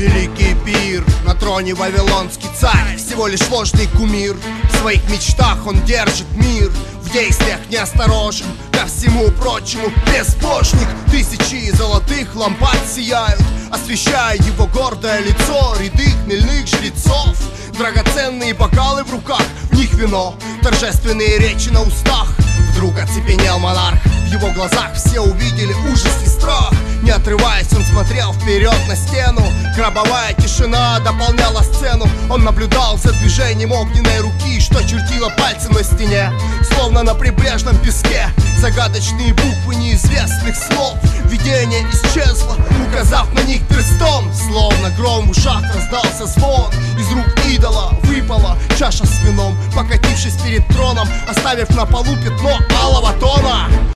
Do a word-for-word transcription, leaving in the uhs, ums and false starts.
Великий пир, на троне вавилонский царь, всего лишь ложный кумир. В своих мечтах он держит мир, в действиях неосторожен, ко всему прочему безбожник. Тысячи золотых лампад сияют, освещая его гордое лицо. Ряды хмельных жрецов, драгоценные бокалы в руках, в них вино, торжественные речи на устах. Вдруг оцепенел монарх, в его глазах все увидели ужас и страх. Не отрываясь, он смотрел вперед на стену. Гробовая тишина дополняла сцену. Он наблюдал за движением огненной руки, что чертила пальцем на стене, словно на прибрежном песке. Загадочные буквы неизвестных слов. Видение исчезло, указав на них перстом. Словно гром в ушах раздался звон. Из рук идола выпала чаша с вином, покатившись перед троном, оставив на полу пятно алого тона.